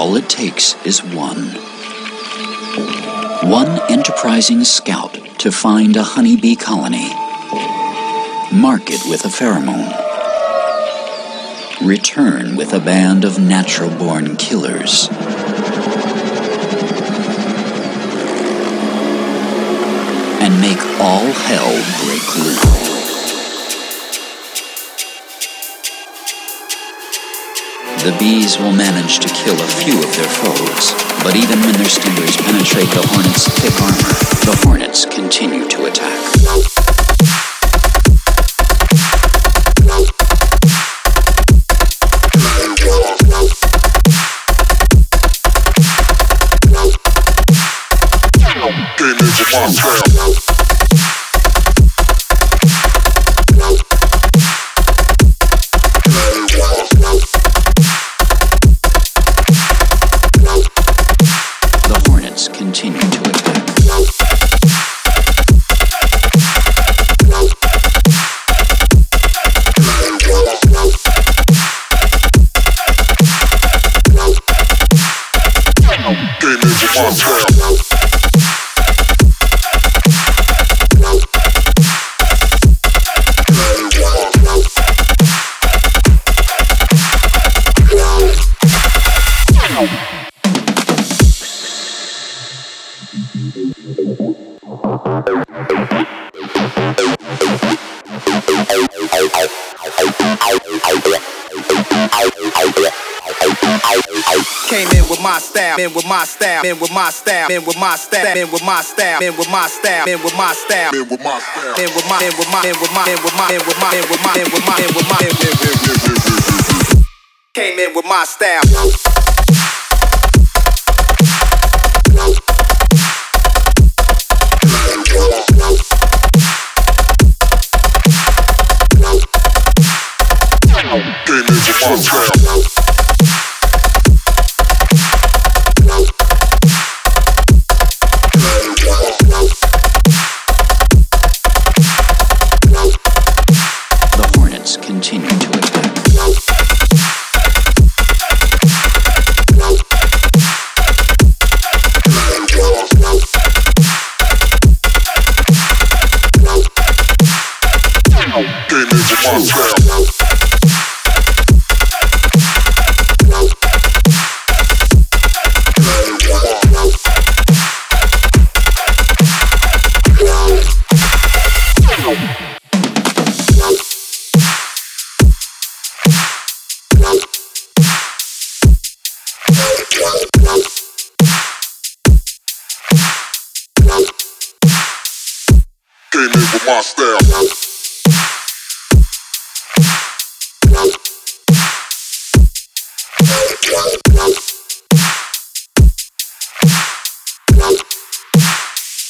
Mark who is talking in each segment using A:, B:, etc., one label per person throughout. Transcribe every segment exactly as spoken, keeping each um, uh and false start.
A: All it takes is one. One enterprising scout to find a honeybee colony. Mark it with a pheromone. Return with a band of natural-born killers. And make all hell break loose. The bees will manage to kill a few of their foes, but even when their stingers penetrate the hornet's thick armor, the hornets continue to attack. Continue to attack.
B: Came in with my style, in with my style, in with my style, in with my style, in with my style, in with my style, in with my style, in with my style, in with my, in with my, in with my, in with my, in with my, in with my, in with my, in with my, in with my. Came in with my style.
A: Continue to attack.
C: Came in with my style.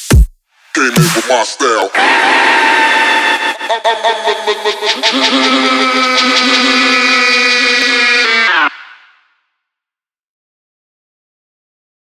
C: Came in with my style.